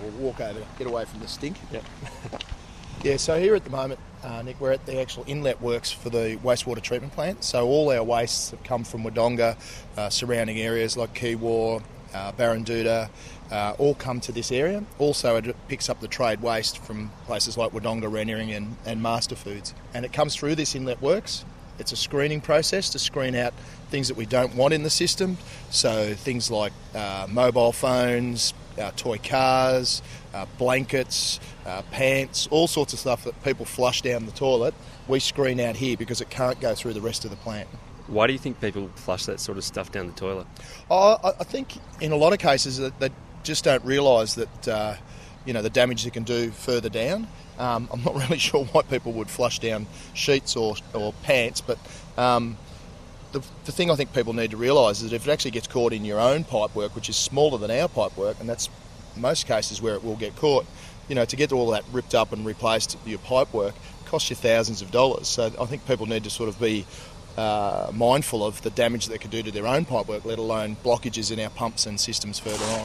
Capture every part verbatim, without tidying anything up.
we'll walk over, get away from the stink. Yep. Yeah, so here at the moment, uh, Nick, we're at the actual inlet works for the wastewater treatment plant. So all our wastes have come from Wodonga, uh, surrounding areas like Keewar, uh, Barranduda, uh, all come to this area. Also, it picks up the trade waste from places like Wodonga, Reniering and, and Master Foods. And it comes through this inlet works. It's a screening process to screen out things that we don't want in the system. So things like uh, mobile phones, uh, toy cars, uh, blankets, uh, pants, all sorts of stuff that people flush down the toilet. We screen out here because it can't go through the rest of the plant. Why do you think people flush that sort of stuff down the toilet? Oh, I, I think in a lot of cases that they just don't realise that uh, you know the damage it can do further down. Um, I'm not really sure why people would flush down sheets or, or pants, but um, the, the thing I think people need to realise is that if it actually gets caught in your own pipe work, which is smaller than our pipe work, and that's most cases where it will get caught, you know, to get all that ripped up and replaced your pipe work costs you thousands of dollars. So I think people need to sort of be uh, mindful of the damage they could do to their own pipe work, let alone blockages in our pumps and systems further on.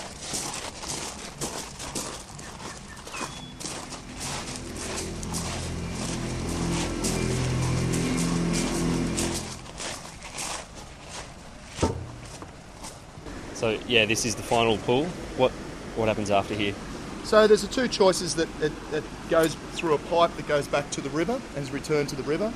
So yeah, this is the final pull. What what happens after here? So there's the two choices that it, it goes through a pipe that goes back to the river and is returned to the river.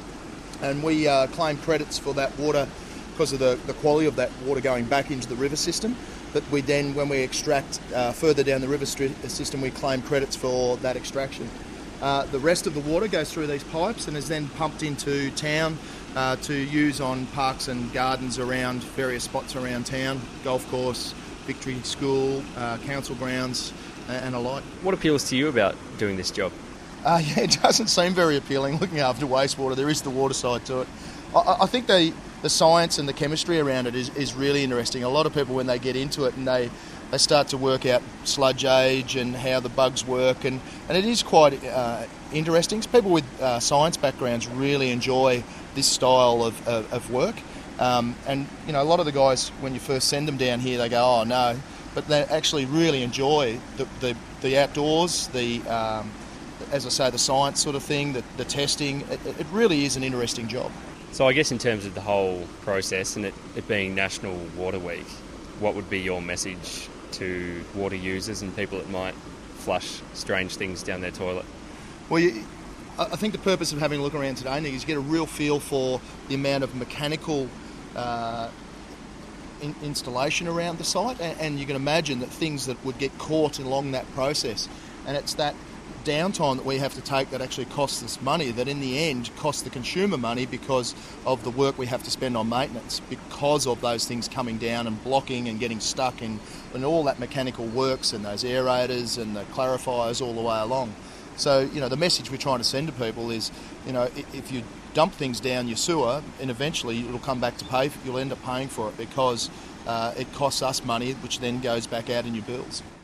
And we uh, claim credits for that water because of the, the quality of that water going back into the river system. But we then, when we extract uh, further down the river st- system, we claim credits for that extraction. Uh, the rest of the water goes through these pipes and is then pumped into town uh, to use on parks and gardens around various spots around town, golf course, Victory School, uh, council grounds and a lot. What appeals to you about doing this job? Uh, yeah, it doesn't seem very appealing looking after wastewater. There is the water side to it. I, I think the the science and the chemistry around it is, is really interesting. A lot of people, when they get into it and they, they start to work out sludge age and how the bugs work, and, and it is quite uh, interesting. People with uh, science backgrounds really enjoy this style of, of, of work. Um, and, you know, a lot of the guys, when you first send them down here, they go, oh, no. But they actually really enjoy the, the, the outdoors, the... Um, as I say, the science sort of thing, the, the testing. It, it really is an interesting job. So I guess in terms of the whole process and it, it being National Water Week, what would be your message to water users and people that might flush strange things down their toilet? Well, you, I think the purpose of having a look around today, Nick, is get a real feel for the amount of mechanical uh, in, installation around the site, and, and you can imagine that things that would get caught along that process, and it's that downtime that we have to take that actually costs us money, that in the end costs the consumer money because of the work we have to spend on maintenance, because of those things coming down and blocking and getting stuck in, and all that mechanical works and those aerators and the clarifiers all the way along. So, you know, the message we're trying to send to people is, you know, if you dump things down your sewer, and eventually it'll come back to pay, you'll end up paying for it because uh, it costs us money, which then goes back out in your bills.